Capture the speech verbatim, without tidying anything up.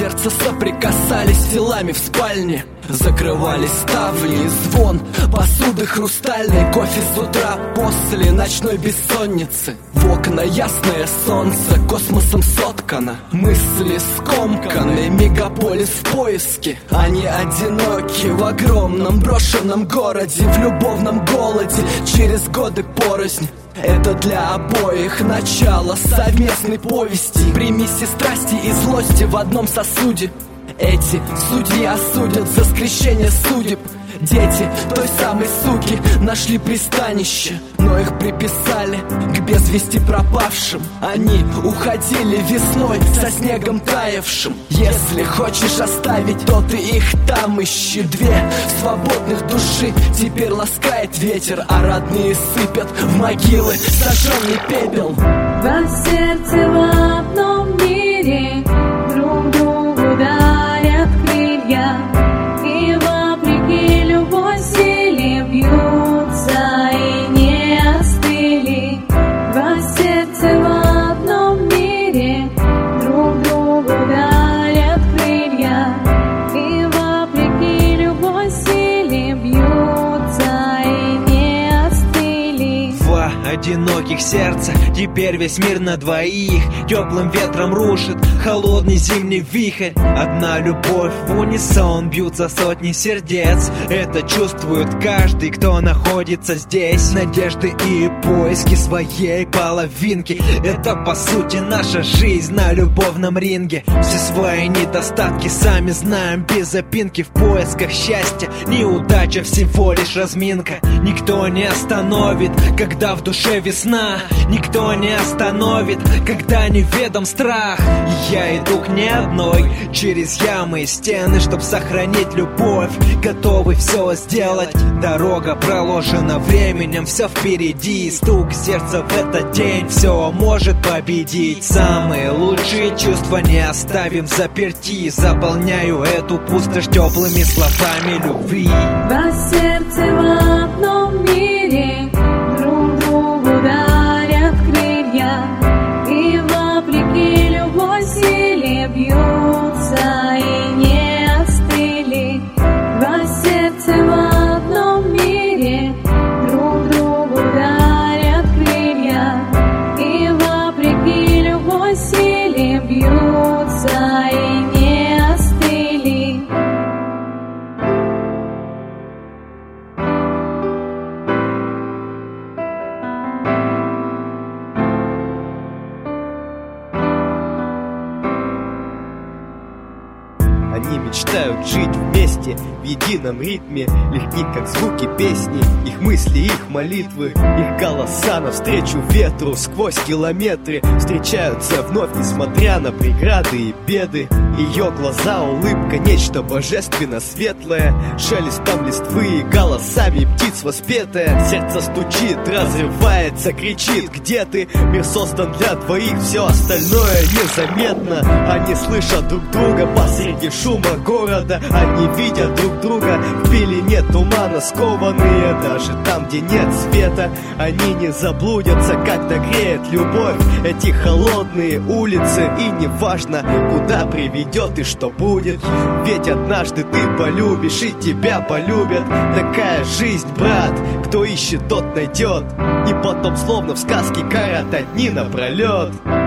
сердца соприкасались телами в спальне. Закрывались ставни, звон посуды хрустальной, кофе с утра после ночной бессонницы. В окна ясное солнце, космосом соткано. Мысли скомканы, мегаполис в поиске. Они одиноки в огромном брошенном городе, в любовном голоде, через годы порознь. Это для обоих начало совместной повести, примеси страсти и злости в одном сосуде. Эти судьи осудят за скрещение судеб. Дети той самой суки нашли пристанище, но их приписали к без вести пропавшим. Они уходили весной со снегом таявшим. Если хочешь оставить, то ты их там ищи. Две свободных души теперь ласкает ветер, а родные сыпят в могилы сожженный пепел. Два сердца в одном мире друг другу дарят крылья, и вопреки любой силе бьются и не остыли. Два сердца в одном мире друг другу дарят крылья, и вопреки любой силе бьются и не остыли. Два одиноких сердца, теперь весь мир на двоих. Теплым ветром рушит холодный зимний вихрь. Одна любовь в унисон, бьются сотни сердец. Это чувствует каждый, кто находится здесь. Надежды и поиски своей половинки. Это по сути наша жизнь на любовном ринге. Все свои недостатки сами знаем без запинки. В поисках счастья неудача всего лишь разминка. Никто не остановит, когда в душе весна. Никто не остановит, когда неведом страх. Я иду к не одной, через ямы и стены, чтоб сохранить любовь. Готовый все сделать. Дорога проложена временем, все впереди. Стук сердца в этот день все может победить. Самые лучшие чувства не оставим заперти. Заполняю эту пустошь теплыми словами любви. Два сердца в одном мире друг другу дарят крылья, и вопреки любой силе бьются и не остыли. Два сердца в одном мире друг другу дарят крылья, и вопреки любой силе бьются и не остыли. Они мечтают жить вместе в едином ритме, легки как звуки песни, их мысли, их молитвы, их голоса навстречу ветру сквозь километры встречаются вновь, несмотря на преграды и беды. Ее глаза, улыбка, нечто божественно светлое, шелестом листвы и голосами птиц воспетое. Сердце стучит, разрывается, кричит: где ты? Мир создан для двоих, все остальное незаметно. Они слышат друг друга посреди шума города, они видят друг друга в пелене тумана, скованные даже там, где нет света. Они не заблудятся, когда греет любовь эти холодные улицы, и неважно, куда приведет и что будет, ведь однажды ты полюбишь и тебя полюбят. Такая жизнь, брат, кто ищет, тот найдет, и потом словно в сказке карат одни напролет.